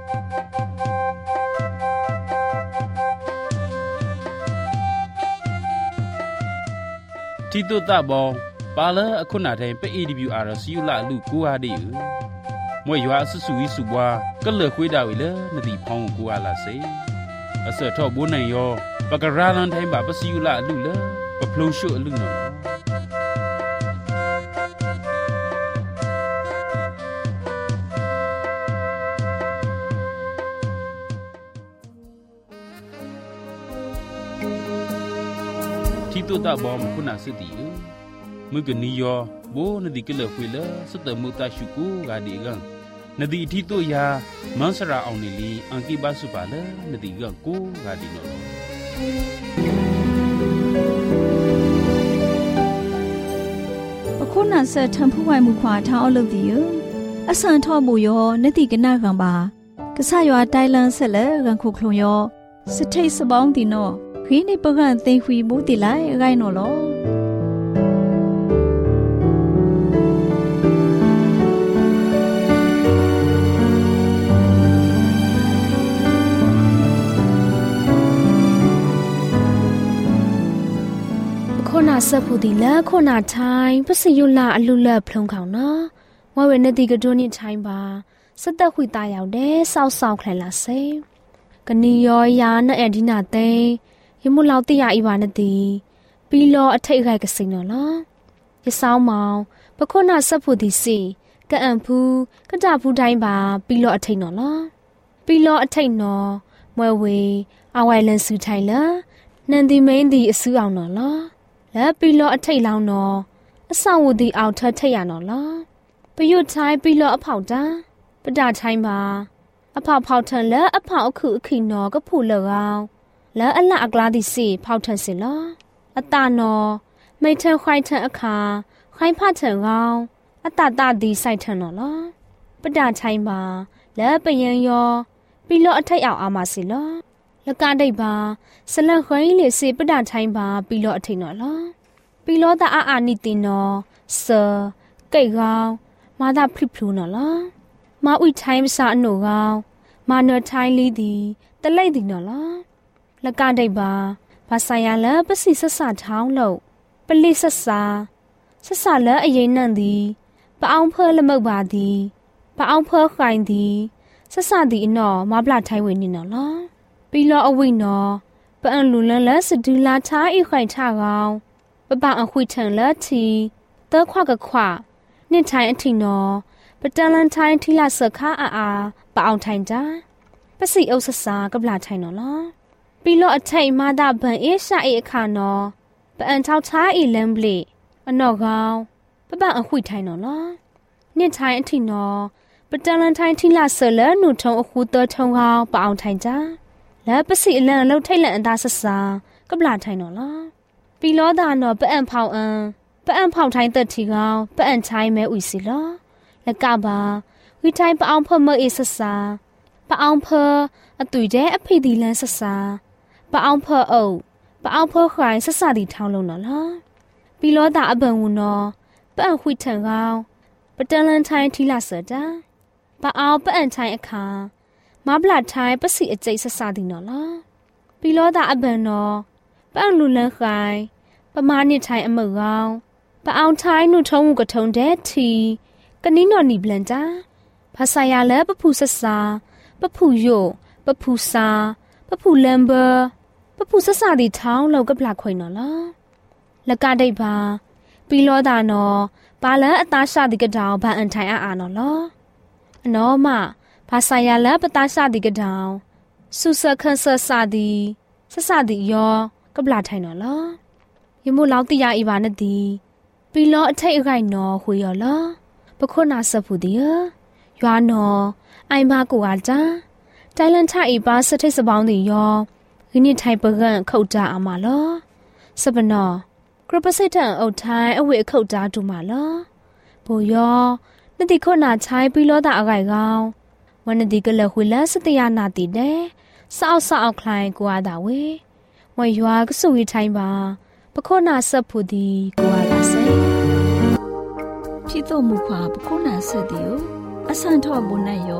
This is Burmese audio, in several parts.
ที่ตัวตาบองปาละอคุณาแทนไป AWR สิยุละลูกกูอาดิมวยยัวสุสุวิสุบัวก็เลือกคุยดาวอีเลนดีพองกูอาลาเซอเสทอบุญนยอปากราลันไทยบาปสิยุละลูเลปะพลูชุลูนอที่ตัวตาบอมคุณาสติมือกันนิยอโบนดีก็เลือกคุยเลสเตมุตาชุกูกาดีกังนดีที่ตัวยามันสระเอาในลีอังกิบาสุบาเลนดีกังกูกาดีโนปะคุณาเสทำผู้ไวมุขวาท้าเอาเลิกดีอสันทอบุยอนดีกันหน้ากังบากษายอไตลันเสเลกังคุคลงยอสเทสบองดีโนขีในปะกันเตหุยบุติไลไรโนโลคนอาเซพูดีละคนอาไทยภาษายุลาอลุเลพลงเขาเนาะว่าเวนดีกระโดนี่ไทยบาสตะคุยตายาวเด้สาวๆใครละเซกันนิยอยานะแอดินาเตยมุลาวติยาอีวานดีปีลออไทยไรกสิงเนาะละยะสาวเมาปะคนอาเซพูดีสิกะอันพูกะดาพูไดบาปีลออไทยเนาะละปีลออไทยเนาะมวยเวอาไวลันสุไทยละนันดีเมนดีอสุเอาเนาะละและปีลออไทยลาวเนาะอสาวดีเอาเธอไทยเนาะละประโยชน์ใช้ปีลออเผาจ้าประดาไทยมาอเผาเผาเธอและอเผาคือขีเนาะก็ผูเหลือเอาและอัลละอักลาดิสิเผาเธอสิละอตาเนาะไม่เธอใครเธออคาใครพาเธอเอาอตาตาดีใส่เธอเนาะละประดาไทยมาและไปยังยอปีลออไทยเอาอามาสิละแล้วการได้บาสลังไว้เลยสิประดาไทยบาปีลออไทยเนาะละปีลอตาอานิติเนาะเซไก่กาวมาดาพริพลูเนาะละมาอุยไทยภาษาหนูกาวมาเนอไทยลีดีตะไลดีเนาะละแล้วการได้บาภาษายาและภาษีศาสตร์ท้าวโลกปลิศาสตร์และอเยนันดีปะเอาเพอละเมกบาดีปะเอาเพอใครดีศาสตร์ดีเนาะมาบลาไทยเวนี่เนาะละปีลออวิเนาะปะอันลุลันและสดูลาท้าอีไข่ท่ากาวปะบางอคุยเถิงและทีเตอขวากะขวาเนี่ยไทยอันทีเนาะปะจันลันไทยที่ลาเสค่าอาปะเอาไทยจ้าปะสีเอาศาสกับลาไทยเนาะละปีลออไทยมาดาบันเอชาเอคาเนาะปะอันเท้าท้าอีเลมเบลอันนอกาวปะบางอคุยไทยเนาะละเนี่ยไทยอันทีเนาะปะจันลันไทยที่ลาเสและหนูทงอคูเตอทงกาวปะเอาไทยจ้าและปะสิเลนเราไทยแลนดาศาสกับลาไทยเนาะละปีลอดาเนาะปะอันเผาปะอันเผาไทยเตอทีกาวปะอันไทยแม่อุยสิละและกาบาวิไทยปะเอาเพอเมเอศาสปะเอาเพออตุยแดอภิดีแลศาสปะเอาเพอโอปะเอาเพอใครศาสดีทาวลงเนาะละปีลอดาอเบิงวูเนาะปะอันคุยเถิงกาวปะจันลันไทยทีลาเสจ้าปะเอาปะอันไทยอคามาบลาไทยปะสิอใจศาสดีเนาะละปีลอดาอเบิงเนาะปะอันลุลันใครปะมาเนี่ยไทยอเมกาวปะเอาไทยหนูทงกะทงแดทีกันนี้นอนนีบลันจ้าภาษายาและปะพูศาสปะพูโยปะพูซาปะพูแลมเบอร์ปะพูศาสดีท้าวเรากับหลักข่อยเนาะละและการได้บาปีลอดาเนาะปาและอตาชาดิกะดาวบาอันไทยอาเนาะละเนาะมาภาษายาและปตาชาดิกะดาวสุสคันเซซาดีศาสดียอกับหลักไทยเนาะละยมุลาวติยาอีบานดีปีลออไทยไรเนาะคุยยอละปะคนอาสพูดียาเนาะไอมากูอาจ้าใจลันท่าอีบาสเทศบาลดียอกินี่ไทยปะกันเข้าจาอามาละสปนอกรปสิทันเอาไทยเอาเวเข้าจาดูมาละโบยอนติคนอาไทยปีลอดาอะไรกาววันนติกะเลหุยละสติยานาติเดสาวคลายกูอาดาเวมวยยัวกสุวิไทยบาปะคนอาสพูดีกูอาลาเซที่โตมุขวาปะคุณาเสดิโออสันทอบุญนายโย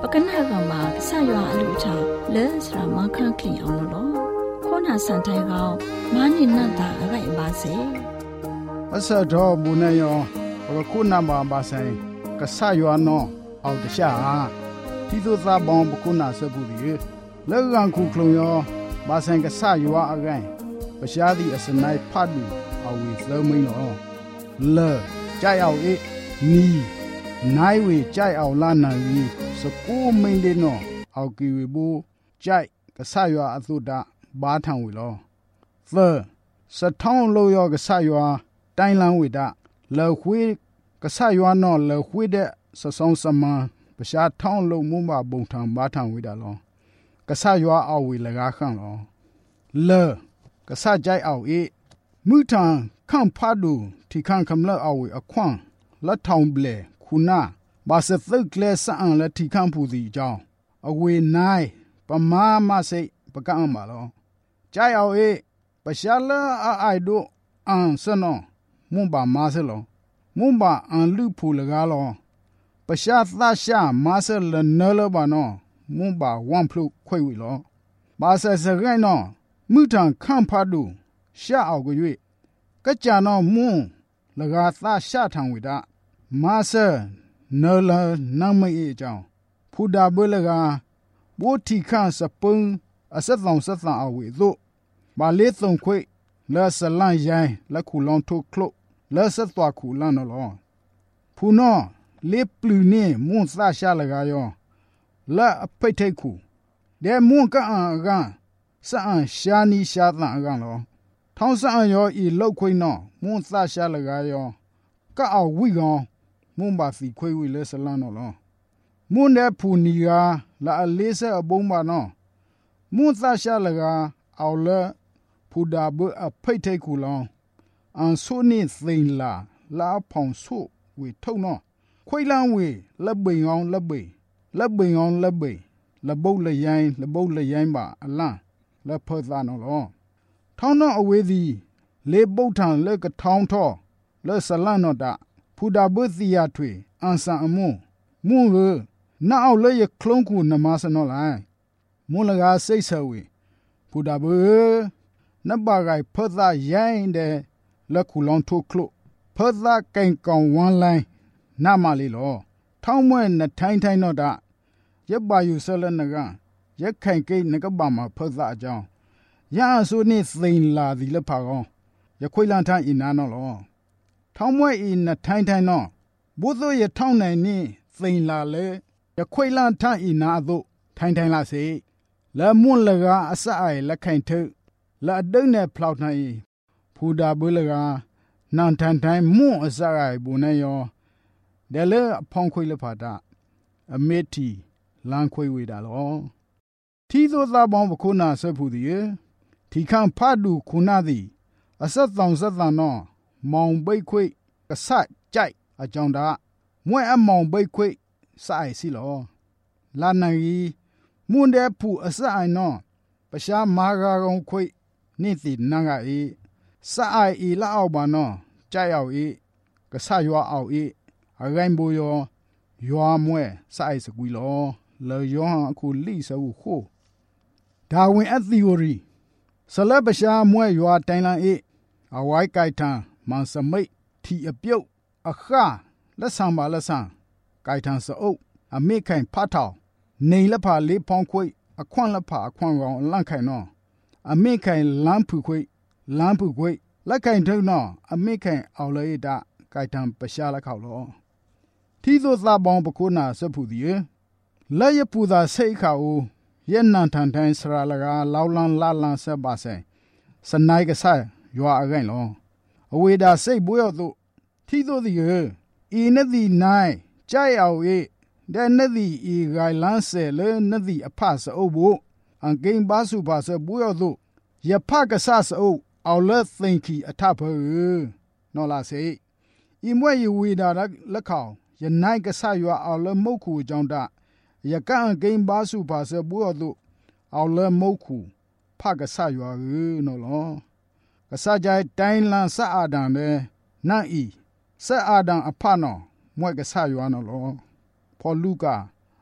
ပကနာကမှာကဆရွာအလူချလဲစရာမခန့်ခလင်အောင်လို့ခေါနာစန်ထိုင်ကောင်မနိနတ်တာအရိုက်ပါစေအစတော်ဘူးနေယောဘခုနာမှာပါဆိုင်ကဆရွာနော်အောက်တရှာတီသူသာဘောင်ဘခုနာဆဘူးဒီလေကန်ခုခလုံးယောပါဆိုင်ကဆရွာအကိုင်ပရှားသည့်အစနိုက်ဖတ်လူအဝေသမိန်နော်လေကြိုက်အောင်အေးနီနိုင်ဝေကြိုက်အောင်လာနန်စကူမိန်လေးနော်အောက်ကီဝေဘူးကြိုက်ကဆရွာအသုဒဘာထံဝေလောသစထောင်းလို့ယောကဆရွာတိုင်းလန်းဝေဒလေခွေးကဆရွာနော်လေခွေးတဲ့စဆောင်စမန်ပရှားထောင်းလို့မုံမဘုံထံဘာထံဝေဒလောကဆရွာအဝေလကားခန့်လောလေကဆကြိုက်အောင်အေးမူထံခန့်ဖတ်လူထိခန့်ခမလအဝေအခွန့်လက်ထောင်ဘလေခုနာဘာစသုတ်လဲဆန်လက်ထိခန့်ဖူစီကြောင်းအဝေနိုင်ပမာမစိတ်ပကံပါလောကြိုက်အောင်အေးပရှားလာအိုက်တို့အန်စနောမွန်ပါမာစလောမွန်ပါအန်လူဖူလကားလောပရှားသရှာမာစလနော်လဘာနောမွန်ပါဝမ်ဖလုခွေဝီလောဘာစစရိုင်းနောမူထံခန့်ဖတ်လူရှာအောင်ကို၍ကကြနောမွန်လကားသရှာထံဝီဒမာစနော်လနမအေအကြောင်းဖူဒါဘလကားဘိုတီခန့်စပုံအဆက်ဆောင်ဆက်ဆောင်အဝေသို့မာလေးသုံခွေလဲဆလန်ရိုင်းလက်ခုလောင်းထုတ်ခလုတ်လဲဆက်သွားခုလန်နော်လောဖူနောလေးပလူနေမွန်သရှာလကားယောလာအပိတ်ထိတ်ခုဒဲမွန်ကအန်ကန်စအန်ရှာနီရှာသန်အကန်လောထောင်းစအန်ယောဤလောက်ခွိနောမွန်သရှာလကားယောကအောက်ဝိကောင်မွန်ပါစီခွေဝီလဲဆလန်နော်လောမွန်တဲ့ဖူနီကလာအလေးဆက်အပုံးပါနော်မွန်သရှာလကားအော်လဖူဒါဘအဖိတ်ထိတ်ခုလောင်းအန်ဆိုနေသိန်လာဖောင်ဆိုဝေထုံနော်ခွိလန်းဝေလက်ပိန်အောင်လက်ပိန်လပုတ်လရိုင်းပါအလန့်လက်ဖတ်သားနော်လောထောင်းတော့အဝေးသည်လေပုတ်ထံလက်ကထောင်းထောလက်ဆလန့်နော်တာဖူဒါဘစီယာထွေအန်ဆန်အမွန်ရနာအောက်လေရခလုံးခုနမစနော်လိုက်မွန်လကားစိတ်ဆဝေဖူဒါဘနဘာဂိုင်ဖတ်သားရိုင်းတဲ့လက်ခုလောင်းထုတ်ခလို့ဖတ်သားကင်ကောင်ဝမ်းလိုင်းနာမလေးလောထောင်းမွဲ့နထိုင်းတော့တာရပ်ပါယူဆလနကရက်ခိုင်ကိတ်နကပါမှာဖတ်သားအကြောင်းရာဆိုနေသိန်လာဒီလက်ဖာကောင်ရခွေလန်ထိုင်းအနာနော်လောထောင်းမွဲ့ဤနထိုင်းတော့ဘုသို့ရထောင်းနိုင်နေသိန်လာလေရခွေလန်ထိုင်းအနာတို့ထိုင်းလာစေလမွန်လကအစအိုင်လက်ခိုင်ထုလာဒုံနဲ့ဖလောက်နိုင်ဖူဒါဘလကနန်ထိုင်းမွန်အစအိုင်ဘူးနေယောဒဲလေအဖောင်းခွေလဖာတာအမေတီလန်ခွေဝေတာလောထီသောသားပေါင်းပခုနာဆက်ဖူသည်ထီခန့်ဖတ်လူခုနာသည်အဆက်ဆောင်ဆက်သန်တော့မောင်ပိတ်ခွေကဆတ်ကြိုက်အကြောင်းတာမွဲအမောင်ပိတ်ခွေဆိုင်စီလောလာနိုင်မွန်တဲ့ဖူအစအိုင်နော်ပရှားမာဂါကုံခွေနိတိနငါအေစာအိုင်ဤလာအောက်ပါနော်ကြိုက်အောင်ဤကဆရွာအောင်ဤအဂိုင်းဘူယောရွာမွဲဆိုင်စကွီလောလေယောဟအခုလိဆူခိုဒါဝင်အသီယိုရီဆလပရှားမွဲရွာတိုင်လန်ဤအဝိုင်းကိုက်ထံမန်စမိတ်ထီအပြုတ်အခလက်ဆံပါလက်ဆံကိုက်ထံစအုပ်အမိခိုင်ဖတ်ထောင်နေလက်ဖာလေးဖောင်းခွေအခွန့်လက်ဖာအခွန့်ကောင်လန့်ခိုင်နော်အမိခိုင်လမ်းဖူခွေလက်ခိုင်ထုံနော်အမိခိုင်အော်လေတာကိုက်ထံပရှားလက်ခေါလောထီသောသားပေါင်းပခုနာစဖူသည်လက်ရပူသာစိတ်ခါဦးရဲ့နန်ထန်ထိုင်းစရာလကလောင်းလန်းလာလန်းဆက်ပါဆိုင်စနိုင်ကဆိုင်ရွာအကိုင်လောအဝေဒါစိတ်ဘွေရသို့ထီသောသည်ဤနသည်နိုင်ကြိုက်အောင်၏တဲ့နသည်ဤဂိုင်လန်းဆဲလေနသည်အဖဆအုပ်ဖို့အန်ကိန်ပါစုပါဆဘွေရသို့ယဖကဆဆအုပ်အော်လက်သိန်ခီအထဖနော်လာစေဤမွဲ့ယဝေဒါလက်ခေါယနိုင်ကဆရွာအော်လက်မုတ်ခုကြောင့်တာယကန်ကိန်ပါစုပါဆဘွေရသို့အော်လက်မုတ်ခုဖကဆရွာနော်လောကဆကြိုင်တိုင်းလန်ဆအာဒံလေနန်ဤဆအာဒံအဖနော်မွဲ့ကဆရွာနော်လောဖော်လူကာ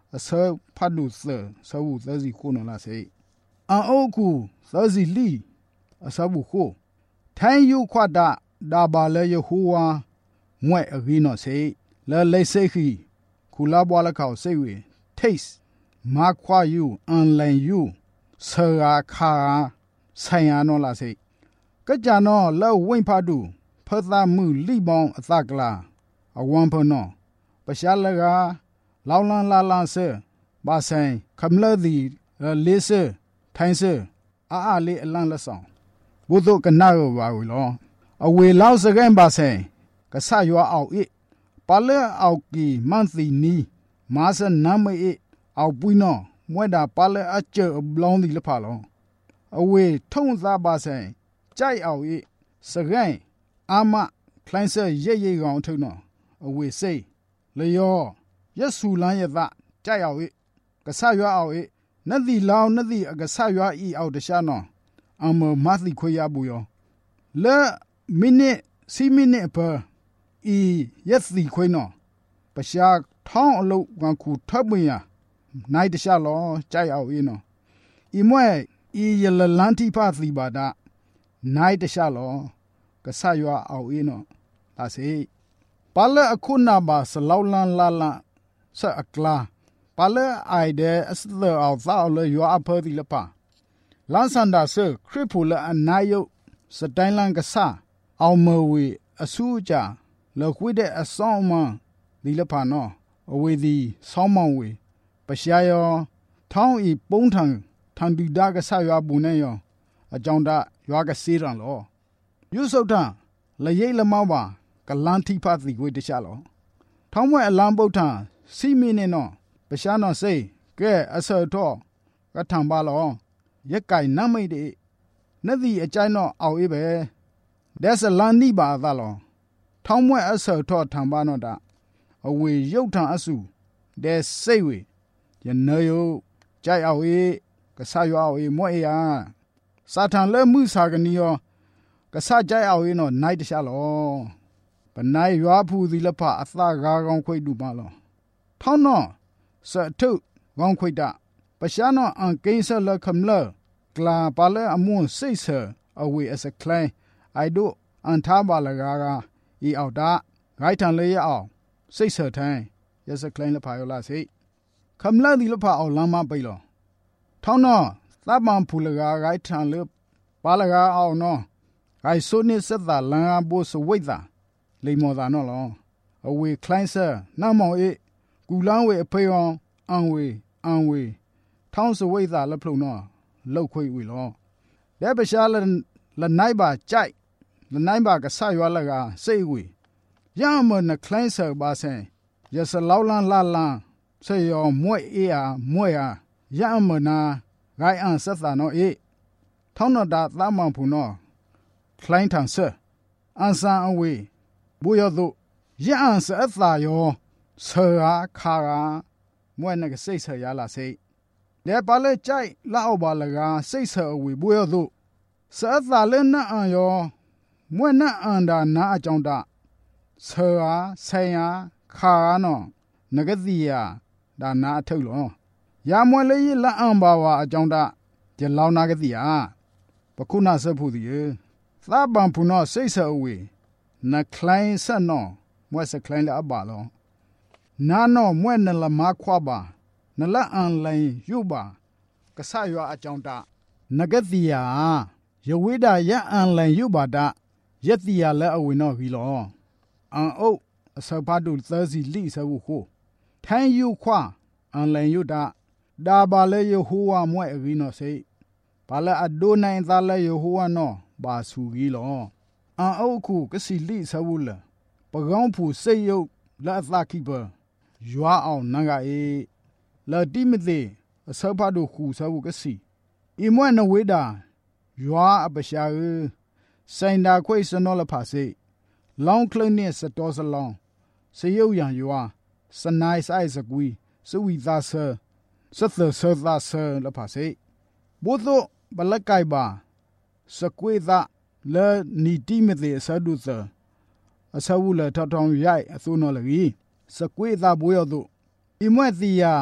အစေဖတ်လို့စဆဝသစီခုနလာစေအန်အိုကူသစီလီအစဘူးခုထိုင်ယူခွတ်ဒါဘာလေယဟူဝါမွဲ့အဂီနောစေလဲလေစေခီကူလာဘွာလခေါစေဝေ taste မာခွာယူအန်လန်ယူဆရာခါဆိုင်ယာနောလာစေကကြနောလဲဝိန်ဖတ်တူဖသမှုလိပောင်းအသကလာအဝံဖနောပရှာလကလောင်းလန်လာလန်စေဘာဆိုင်ခမလဒီလေးစေထိုင်းစေအာလေးအလန်လဆောင်ဘုဒ္ဓကနာရောပါဝီလောအဝေလောက်စကန်ဘာဆိုင်ကဆရွာအောက်ဤပါလဲအောက်ကီမန်စီနီမာစနမ်မေအောက်ပွိနောမွဲ့တာပါလဲအကျဘလောင်းဒီလဖာလောအဝေထုံသားပါဆိုင်ကြိုက်အောက်ဤစကန်အာမခလိုင်းဆဲရိတ်ကောင်ထုံနောအဝေစိတ်လျောယဆူလန်းရသကြိုက်အောက်ဤကဆရွာအောက်ဤနတ်ဒီလောင်းနတ်ဒီအကဆရွာဤအောက်တခြားနောအမမတ်ဒီခွေရဘူးယောလဲမိနစ်စီမိနစ်အပဤရက်စီခွေနောပရှာထောင်းအလုတ်ကခုထပ်ပင်ရနိုင်တခြားလောကြိုက်အောက်ဤနောဤမွဲဤရလလန်တိဖသီပါဒနိုင်တခြားလောကဆရွာအောက်ဤနောဒါစေပါလအခုနာပါစလောက်လန်လာလာဆအကလာပါလအိုင်ဒေအစလအောက်သောလေရွာအဖဒီလပါလန်စန္ဒာဆခရစ်ဖူလအနာယုစတိုင်လန်ကဆာအောင်မဝေအဆူကြလောခွေတဲ့အဆောင်မဒီလပါနောအဝေဒီဆောင်းမောင်ဝေပရှာယောထောင်းဤပုံးထံထန်ဒီဒါကဆာရွာဘူးနေယောအကြောင်းတရွာကစေးရန်လောယူဆုတ်ထလရိတ်လမောင်းပါကလန်တိဖတ်စီကိုတခြားလောထောင်းမွဲအလံပုတ်ထံစီမီနေနောပရှာနောစိတ်ကဲအဆောတော့ကထံပါလောရက်ကိုင်နမိတ်တေနသည်အကြိုင်းတော့အောက်အေးပဲဒက်ဆလန်နိပါသလောထောင်းမွဲအဆောတော့ထံပါနောတာအဝေရုတ်ထံအစုဒဲစိတ်ဝေယနေယုကြိုက်အောက်အေးကဆရွာအေးမွဲအေးယာစာထံလဲမှုစာကနီယောကဆကြိုက်အောက်အေးနောနိုင်တခြားလောပနိုင်ရွာဖူသည်လဖအသကားကောင်းခွိတူပါလောထောင်းနောစထုကောင်းခွိတာပရှာနောအန်ကိန်းဆလခမလကလာပါလဲအမွန်စိတ်ဆအဝေအစကလိုင်းအိုက်ဒိုအန်ထားပါလကားဤအောက်တာဂိုက်ထန်လေးရအောင်စိတ်ဆထိုင်းရစကလိုင်းလဖာယောလာစိခမလဒီလဖာအောင်လမ်းမပိလောထောင်းနောသပ်မန်ဖူလကားဂိုက်ထန်လေးပါလကားအောင်နောဂိုက်ဆိုနိစသလန်ဘိုစဝိတ်တာလိမ္မောသာနောလောအဝေကလိုင်းဆနမောအေကူလန်းဝေအဖေယောအန်ဝေထောင်းစဝိတ်သာလဖလုံနောလောက်ခွေဝီလောလဲပရှာလနိုင်ပါကြိုက်လနိုင်ပါကဆရွာလကစိတ်ဝီရမနကလိုင်းဆဘာဆန်ရစလောက်လန်လာလန်ဆေယောမွဲ့အေးမွဲ့ရမနာဂိုင်အန်ဆက်သာနောအေထောင်းနတာသမန်ဖူနောကလိုင်းထန်ဆအန်ဆန်အဝေဘူယောတို့ရအန်ဆအသာယောဆရာခါရာမွဲ့နကစိတ်ဆရာလာစိတ်လဲပါလဲကြိုက်လောက်ပါလကစိတ်ဆအဝေဘူယောတို့စအသာလဲနအန်ယောမွဲ့နအန်ဒါနာအကြောင်းတာဆရာဆိုင်ယာခါရာနောနဂတိယာဒါနာအထုပ်လောရမွဲလေးလအန်ပါဝါအကြောင်းတာဒီလောင်းနာကတိယာပခုနာဆဖူဒီသဘံဖုနောစိတ်ဆအဝေနကလိုင်းဆနောမွဲ့စကလိုင်းလာပါလောနာနောမွဲ့နလမခွာပါနလအန်လိုင်းယူပါကဆရွာအကြောင်းတာနဂတိယာယဝိဒယအန်လိုင်းယူပါတာယတိယာလဲအဝေနောခီလောအန်အုတ်အစပါတုသစီလိဆဝခုထိုင်းယူခွာအန်လိုင်းယူတာဒါပါလဲယဟူဝမွဲ့အဂီနောစိဘာလဲအဒိုနိုင်သားလဲယဟူဝနောဘာဆူကြီးလောအန်အုတ်ခုကစီလိဆဝလပကောင်းဖူစိတ်ယုတ်လာသခိပရွာအောင်နငါအေလာတိမသေးအစပါတုခုဆဝကစီအီမွဲ့နဝေဒါရွာအပရှာဆိုင်တာခွေစနောလဖာစေလောင်းကလနစ်စတော်စလောင်းစယုတ်ရန်ရွာစနိုင်ဆိုင်စကွီစဝီသာဆာစသဆသာဆာလဖာစေဘုဒ္ဓဘလကိုင်ပါစကွေသာလဲနီတိမသေးဆဒုသအဆဝလထထောင်ရိုက်အသုနောလကြီးစကွေသာဘိုးရတို့အီမွဲ့တီယာ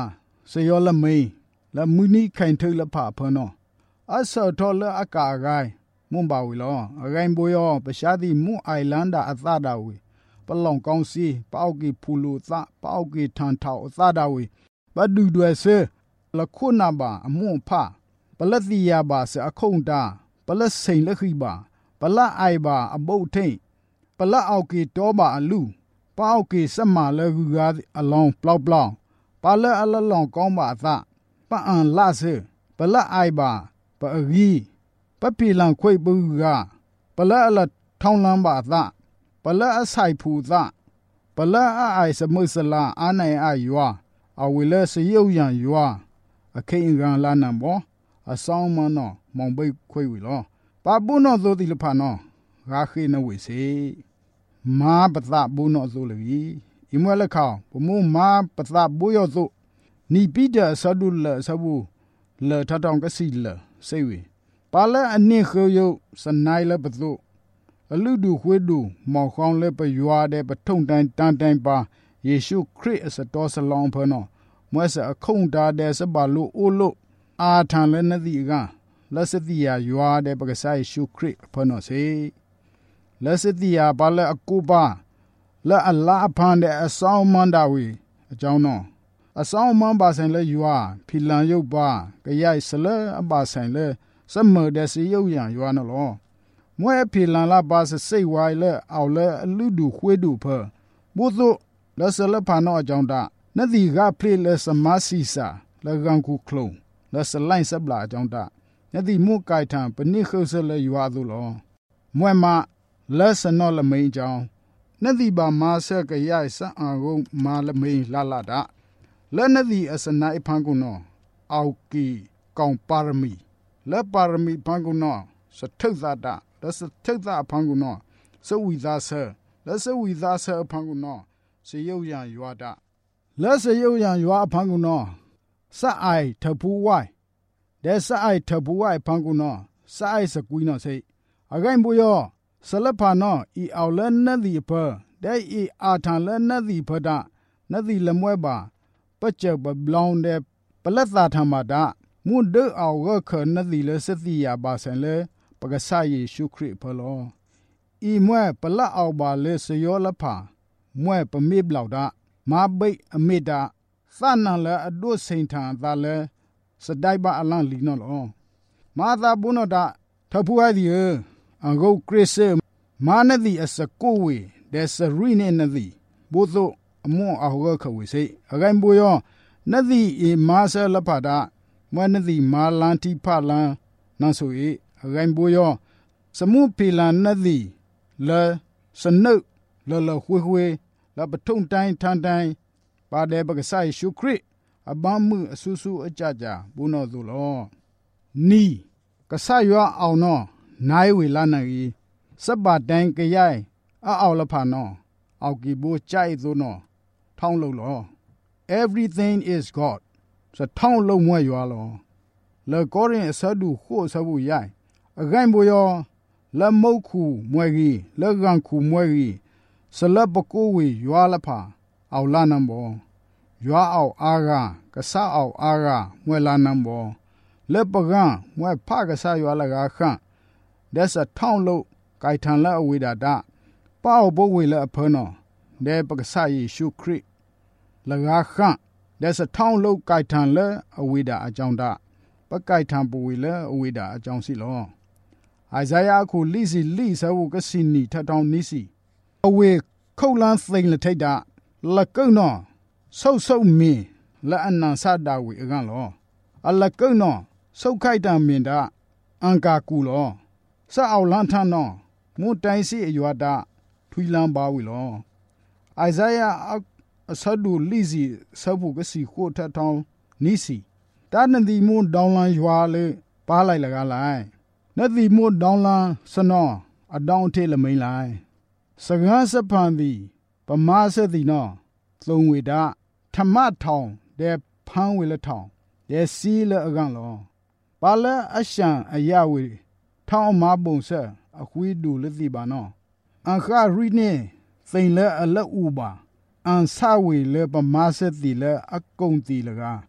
สยอละไม่ละมือนี้ใครเธอละผ่าเพนออาศัยทอละอากาศไงมุ่งบ่าววิลอไงบุยอประชาธิมุ่งไอแลนด์อัตตาดาวิปลองกองซีเป้ากีพูลูตะเป้ากีทันเท่าอัตตาดาวิบัดดูด้วยเสละคุณนาบามุ่งผ้าปละติยาบาเสอคงตาปละเซงละขีบาปละไอบาอบูเทปละเอากีโตบาลูเป้ากีสมาละกุกาอลองเปล่าเปล่าปละอละลองกองบาตะปะอันลาเสปละไอบาปะกีปะปีลังควยบุกาปละอละทองลังบาตะปละอไซผูตะปละไอสมุสลาอาไนอายัวอาวิเลสยยันยัวอเคอิงกันลานัมบ่အဆောင်မနောမောင်ဘိတ်ခွေဝီလောပါပုနောသိုတိလဖာနောဂါခိနဝိစေမာပသပုနောသိုလီဣမွဲလခေါပမုမာပသပုယောသိုနိပိတဆဒုလဆဘူးလေထတောင်ကစီလစေဝီပါလအနိခေယစနိုင်လပသုအလူဒုခွေဒုမောင်ခေါင်လေပယွာတဲ့ပထုံတန်တန်တိုင်ပါယေရှုခရစ်အစတော်ဆလောင်းဖနောမွဲ့စအခုံတာတဲ့စပါလူအိုလို့อาทางเลนดีกันลัสติยายัวเดปกษาชูคริพนอเซลัสติยาบาเลอกูบาละอัลลาพันเดอสาวมันดาวีเจ้าน้ออสาวมันบาเซนเลยัวพิลันยุบากะยายสเลอบาเซนเลสมอเดสิยุยันยัวนอลอมวยพิลันลาบาเซไซไวเลเอาเลลุดูขวยดูเพอบุตุละสเลพานอเจ้าดานดีกาพลีเลสมาซีซาละกังคูคลงละสไลน์สับลาจังตายะติมุกายทันปนิเข้าเสลยัวตุลอมวยมาละสนอละไม่จังนติบามาเสกยายสะอากุมาละไม่ลาลาดาละนติอสนาอิพังกุนอเอากีกองปารมีละปารมีพังกุนอสะทึกซาดาละสะทึกซาพังกุนอสวิซาเสละสวิซาเสพังกุนอเสยยันยัวดาละเสยยันยัวพังกุนอสะไอทะพูไวเดสะไอทะพูไวพังกุนอสะไอสกุยนอเซอะไกมบุยอสละพานออีเอาเลนดีเพอได้อีอาทันเลนดีเพดานดีละมวยบาปัจเจบบลองเดปละตาธรรมดามุดเดเอาก็เขนดีเลสติยาบาเซนเลปกษาเยซูคริสต์พลออีมวยปละเอาบาเลสยอละพามวยปะเมบลาวดามาเบอเมดาสานังละอดุสิงทางตาเลสดายบาอลังลีนอลอมาตาบุนอดาทะพูไอดีอังโกคริสมานดีอสโกเวเดสรีเนนดีบุโตอมออาโกขวิเซอะไกมบุยอนดีอีมาเซลปาดามวนดีมาลันติพาลันนันโซเออะไกมบุยอสมุปีลันนดีเลสนุเลฮวยฮวยละปทุงไตทันไตปาเดบกษาชูคริอบามือสุสุอจาจาบุนอตุลอนีกษายัวเอานอนายเวลานีสบาแดงกะยายเอาละพานอเอากีบูใจตุนอท่องลอ everything is god สะท่องลมวยยัวลอเลกอรินสะดูโคสะบุยายอะไกมบุยอละมกคูมวยกีละกันคูมวยกีสละปะโกเวยัวละพาเอาลานัมบอยัวเอาอากากะซาเอาอากามวยลานัมบอเลปะกันมวยพากะซายัวละกาขันเดสะท่องโลไกทันละอวิดาดาป้าเอาบวยละอเพนอเดปะกะซาเยซูคริสต์ละกาขันเดสะท่องโลไกทันละอวิดาอจองดาปะไกทันบวยละอวิดาอจองสิลอไอซายาคูลิซิลิซะวูกะซินีทะตองนิစီအဝေခုတ်လန်းသိမ့်လက်ထိတ်တာလကုံနောဆုတ်ဆုတ်မင်းလက်အနန်စတာဝေအကန်လောအလကုံနောဆုတ်ခိုက်တံမင်တာအန်ကာကူလောစအောက်လန်းထန်နောမုတိုင်စီအယွာတာထွီလန်းပါဝီလောအိုင်ဇာယာအဆဒူလီစီဆဘူးကစီခိုထထောင်းနီစီတာနဒီမွန်ဒေါင်လန်ယွာလေပါလိုက်လကလိုက်နဒီမွန်ဒေါင်လန်စနောအဒေါင်ထေလမိန်လိုက်စကားစပန်ဒီပမာစသည်နောသုံးဝေဒဓမ္မထောင်တဲ့ဖန်းဝေလထောင်တဲ့စီလအကန်လောပါလအရှံအယဝေထောင်းမပုံဆက်အခွေးဒူလက်စီပါနောအခါရီနေသိမ့်လဲအလက်ဥပါအန်ဆဝေလဲပမာစသည်လဲအကုံတီလက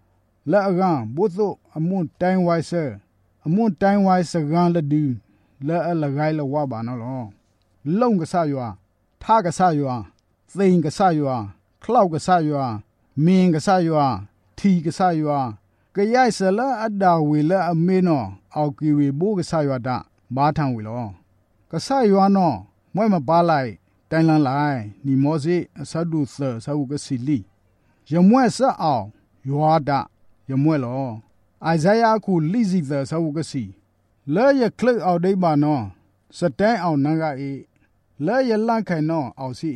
และกันบุตรอมุนไตไวเซอมุนไตไวเซกันละดีและละไกละว่าบานอลงกษายัวท่ากษายัวสิงกษายัวคลาวกษายัวเมียงกษายัวทีกษายัวกยายเสละอดาวิละอเมนอเอากีวีบูกษายัวดาบาทังวิลอกษายัวนอมวยมาบาไลไตลันไลนิโมซิสะดุเสสะอุกสิลียมวยสะเอายัวดายมวยลอไอซายาคูลิซิเตสะอุกสิle ye click out dei ba no satai out nanga e le ye lan khai no out si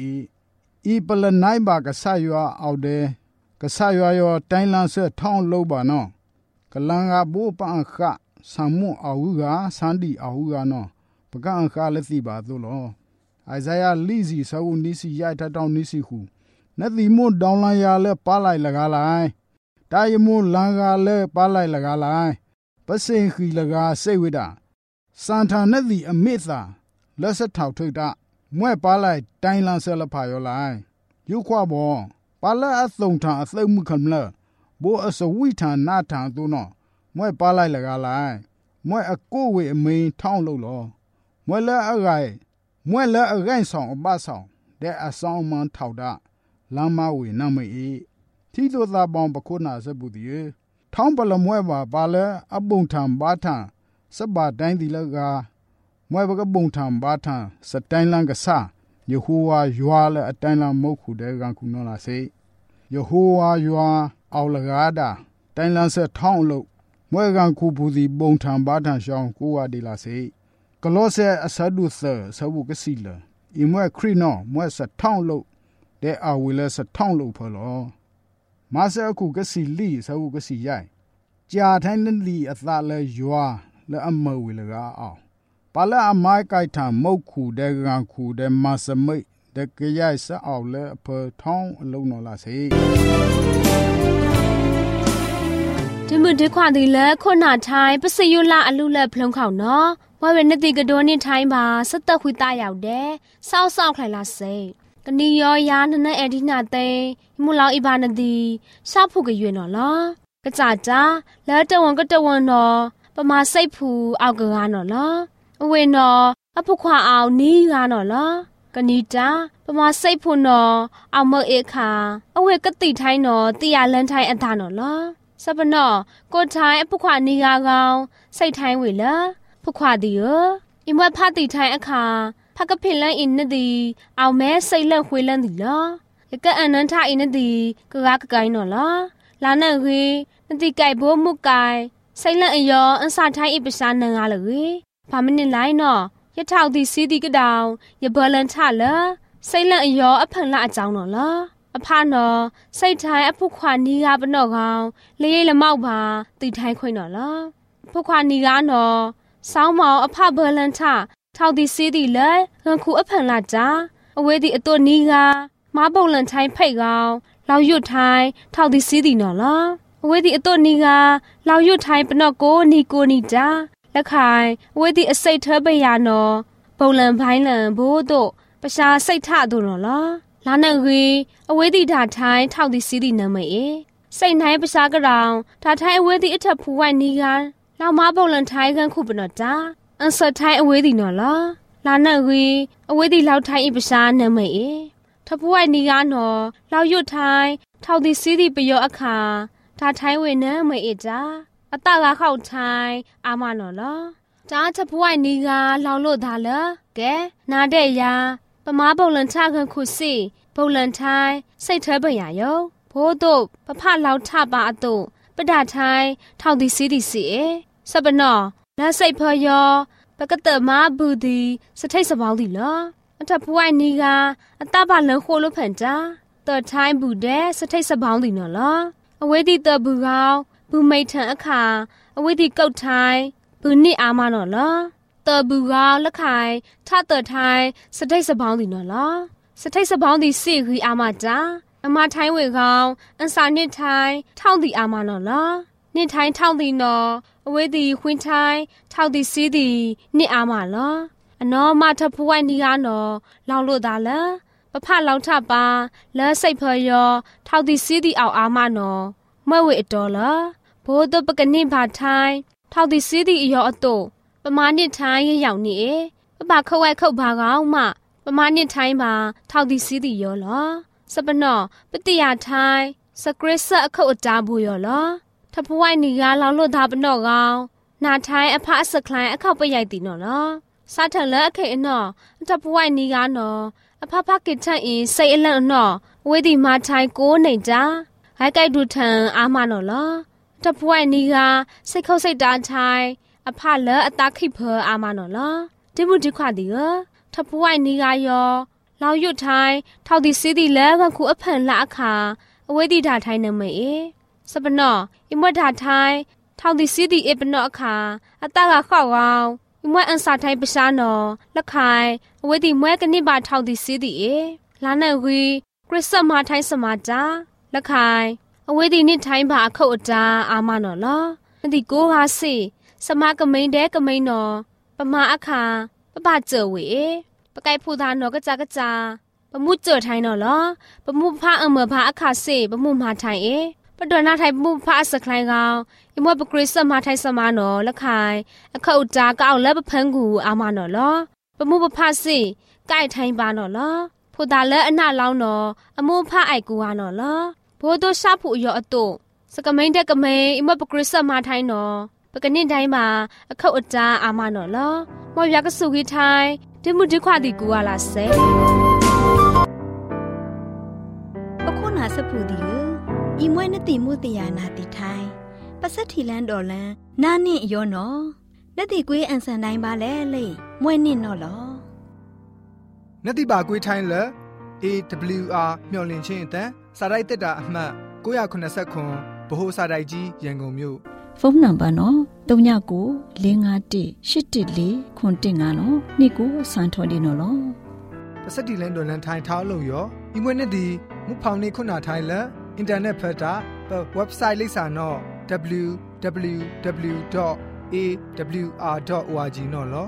e pala nai ba ka sa ywa out de ka sa ywa yo tai lan se thong lo ba no ka lan ga bo pa an kha samu au ga sandi au ga no pa ka an kha le si ba so lo Isaiah li si sa u ni si yai ta taw ni si hu na ti mo down lan ya le pa lai la ga lai ta ye mo lan ga le pa lai la ga laiပစိန်ခီလကားစိတ်ဝိတာစန်ထာနတိအမိသာလက်စထောက်ထိတ်တာမွဲ့ပါလိုက်တိုင်းလန်းဆဲလဖာရောလိုက်ယုခွာဘောပါလာအသုံးထာအသိမှုခမလဘိုးအစဝိထာနာထာသူနောမွဲ့ပါလိုက်လကားလိုက်မွဲ့အကိုဝေအမိန်ထောင်းလို့လောမွဲ့လက်အဂိုင်မွဲ့လက်အဂိုင်ဆောင်အပဆောင်တဲ့အဆောင်မန်ထောက်တာလမ်းမဝေနမေထီသောသာပေါင်းပခုနာစပုတိထောင်းပလမွဲပါပါလဲအပုံထံဘာထံစဘာတိုင်းဒီလကမွဲပကပုံထံဘာထံစတိုင်းလန်ကဆာယေဟူဝါယွာလဲအတိုင်းလန်မုတ်ခုတဲ့ကခုနော်လာစေယေဟူဝါယွာအောက်လကားတာတိုင်းလန်ဆက်ထောင်းလို့မွဲကန်ခုပူစီပုံထံဘာထံရှောင်းကိုဝါဒီလာစေကလောဆဲအဆဒုသဆဝုကစီလဤမွဲခရီနော်မွဲဆက်ထောင်းလို့တဲ့အဝီလဲဆက်ထောင်းလို့ဖော်လောမာဆာခုကစီလီဆဝုကစီရိုင်ကြာထိုင်းလီအသလဲယွာလဲအမဝေလကားအောင်ပါလာအမိုက်ကိုက်ထံမုတ်ခုတဲ့ကန်ခုတဲ့မဆမိတ်တဲ့ကြရိုက်စအောင်လဲအဖထောင်းအလုံးတော်လာစေဒီမဒီခွာဒီလဲခုနာထိုင်းပစယုလာအလူလက်ဖလုံခေါနော်ဝဲဝဲနတိကတော်နေထိုင်းပါစက်သက်ခွေတာရောက်တယ်စောက်စောက်ခိုင်လာစေကနီယောယာနနအဒီနာတေမူလောင်ဣဘာနဒီစောက်ဖို့ကရွေနော်လားကကြကြလဲတဝန်ကတဝန်နော်ပမာစိတ်ဖူအောက်ကကားနော်လားအဝေနော်အဖခွာအောင်နီးကားနော်လားကနီတာပမာစိတ်ဖူနော်အောင်မအေခါအဝေကတိထိုင်းနော်တီရလန်ထိုင်းအတာနော်လားစပနော်ကိုထိုင်းအဖခွာနီးကားကောင်စိတ်ထိုင်းဝေလားဖခွာဒီရအမွတ်ဖတ်တီထိုင်းအခါဖကဖိလန်အင်းနဒီအောင်မဲစိတ်လက်ဝေးလန်ဒီလားရကအန်နန်ထအင်းနဒီကကားကကိုင်းနော်လားလာနန်ရီနတိကြိုက်ဘိုးမှုကိုင်စိတ်လက်အယောအန်စာထိုင်းအပစာနန်ကားလေဘာမနစ်လိုက်နော်ရထောက်ဒီစီဒီကတောင်ရဘလန်ထလာစိတ်လက်အယောအဖန်လာအကြောင်းနော်လားအဖနော်စိတ်ထိုင်းအဖုခွာနီးကားပနော့ကောင်လေးရလမောက်ပါတီထိုင်းခွင်နော်လားဖုခွာနီးကားနော်ဆောင်းမောင်အဖဘလန်ထထောက်ဒီစီဒီလဲငခုအဖန်လာကြအဝေးဒီအတုနီးကားမပုံလန်ထိုင်းဖိတ်ကောင်လောက်ရွတ်ထိုင်းထောက်ဒီစီဒီနော်လားအဝေးဒီအတုနီးကားလောက်ရွတ်ထိုင်းပနော့ကိုနီကိုနီကြလက်ခိုင်အဝေးဒီအစိတ်ထပရနော်ပုံလန်ဖိုင်းလန်ဘိုးတို့ပရှာစိတ်ထတို့နော်လားလာနရီအဝေးဒီဓာထိုင်းထောက်ဒီစီဒီနမေစိတ်နိုင်ပရှာကရောင်ဓာထိုင်းအဝေးဒီအထက်ဖူဝိုင်နီးကားလောက်မပုံလန်ထိုင်းကန်ခုပနော်တာအန်ဆတ်ထိုင်းအဝေးဒီနော်လားလာနရီအဝေးဒီလောက်ထိုင်းအပရှာနမေထဖူဝိုင်နီးကားနော်လောက်ရွတ်ထိုင်းထောက်ဒီစီဒီပယောအခါဓာထိုင်းဝေနမေကြအတကားခောက်ထိုင်းအာမနော်လားတာထဖူဝိုင်နီးကားလောက်လို့ဒါလကဲနာတဲ့ရာပမားပုံလန်ထကန်ခုစီပုံလန်ထိုင်းစိတ်ထဲပရယောဘိုးတို့ပဖလောက်ထပါအတုပဒထိုင်းထောက်ဒီစီဒီစီစပနော်နာစိတ်ဖော်ယောပကတမဘူဒီစထိတ်စပေါင်းဒီလောအထဖူဝိုင်နီးကအတပါလန်ခိုလို့ဖန်တာတော်ထိုင်းဘူတဲ့စထိတ်စပေါင်းဒီနော်လားအဝေးဒီတဘူကောင်ဘူမိတ်ထန်အခါအဝေးဒီကုတ်ထိုင်းဘူနိအာမနော်လားတော်ဘူကောင်လက်ခိုင်ထတော်ထိုင်းစထိတ်စပေါင်းဒီနော်လားစထိတ်စပေါင်းဒီစီခီအာမတာအမထိုင်းဝေကောင်အန်စာနစ်ထိုင်းထောင်းဒီအာမနော်လားနစ်ထိုင်းထောင်းဒီနော်အဝေးဒီခွင်းထိုင်းထောက်ဒီစီဒီနစ်အာမလားအနော်မထဖူဝိုင်နီကားနော်လောက်လို့ဒါလားပဖလောက်ထပါလဲစိတ်ဖော်ယောထောက်ဒီစီဒီအောင်အာမနော်မွဲ့ဝေအတော်လားโบโตปกนิบาไทยเท่าที่ซีดียอโตประมาณนิไทยอย่างนี้ปะเข้าไว้เข้าบากเอามาประมาณนิไทยมาเท่าที่ซีดียอหรอสปนอปฏิยาไทยสกริสะเข้าจาบุยอหรอถ้าพวายนิกาเราโลดาปนอกเอานาไทยอภาสคลายเข้าไปใหญ่ตินอหรอสาถังและเคอนอถ้าพวายนิกาหนออภาพกิจอีใส่เล่นอเวดีมาไทยโกในจ้าให้ไกดูทังอามาหนอละถ้าพวยนิกาใส่เข้าใส่ดานไทยอภาเลอตาခိเพออามาหนอละดิมุดิขวาดีเอถ้าพวยนิกายอเราหยุดไทยเท่าที่ซีดีแล้วก็คูอภันละอาคาเวดีดาไทยนำมาสปนออิมวดาไทยเท่าที่ซีดีเอปนออาคาอตากาข้าวเอาอิมวอันสาไทยประชานอละคายเวดีมวยกันนิบาเท่าที่ซีดีเอลานาวีคริสต์มาไทยสมาจ้าละคายအဝေးဒီနိထိုင်းပါအခုတ်အတာအာမနော်လားနဒီကိုဟာစီစမကမိန်တဲ့ကမိန်နော်ပမာအခါပပကျော်ဝေပကိုက်ဖူသားနော်ကကြကကြပမှုကျော်ထိုင်းနော်လားပမှုဖာအမဖာအခါစီပမှုမာထိုင်းပဒနာထိုင်းပမှုဖာစခလိုင်းကောင်အမပကရစ်စမထိုင်းစမနော်လခိုင်အခုတ်တာကောက်လက်ပဖန်းကူအာမနော်လားပမှုပဖာစီကိုက်ထိုင်းပါနော်လားဖူသားလဲအနာလောင်းနော်အမှုဖာအိုက်ကူဟာနော်လားဘိုးတို့ရှာဖို့ရောအတုစကမိန်တဲ့ကမိန်အမပကရစ်စမထိုင်းနော်ပကနစ်တိုင်းမှာအခုတ်အတာအာမနော်လားမော်ရကဆုခိထိုင်းဒီမှုဒီခွာဒီကူလာဆဲအခုနာစဖူဒီဤမွဲ့နတိမှုတယာနာတိထိုင်းပစက်ထီလန်တော်လန်နာနင့်ရောနော်နတိကွေးအန်ဆန်တိုင်းပါလေလေမွဲ့နင့်နော်လောနတိပါကွေးထိုင်းလေ AWR မျော်လင့်ခြင်းအတန်းစာရိုက်တက်တာအမှတ်989ဗဟိုစာရိုက်ကြီးရန်ကုန်မြို့ဖုန်းနံပါတ်နော်3995181415နော်နေ့ကိုစံထော်နေနော်လောပစတိလန်တော်လန်ထိုင်းထောင်းလို့ရောဤမွေးနေ့ဒီမူဖောင်နေခုနာထိုင်းလအင်တာနက်ဖတ်တာ website လိပ်စာနော် www.awr.org နော်လော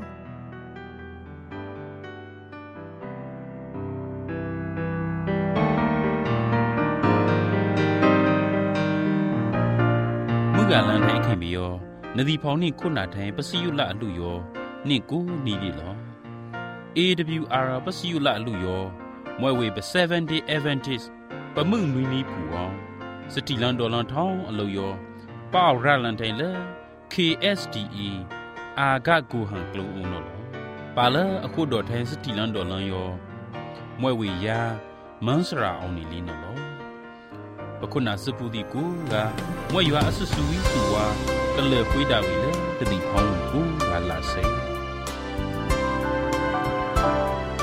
ကလန်ထိုင်ခင်ပြီးရောနဒီဖောင်နိခုနာထိုင်ပစီယုလအလူရောနိကိုနီဒီလော AWR ပစီယုလအလူရောမွဲဝေပ7 day Adventist ပမှုနွီနီပူအောင်စတီလန်ဒေါ်လန်ထောင်းအလူရောပေါရလန်ထိုင်လေ KSDE အာဂကူဟန်ကလူဦးနော်ပါလာအခုတော်ထိုင်စတီလန်ဒေါ်လန်ရောမွဲဝေယာမန်စရာအောင်နီလီနော်ပခုနာစပူဒီကူကမွေရွာအဆဆူဝီဆူဝါကလေခွေးတာဝီလေတတိဖောင်းကူလာလာစေ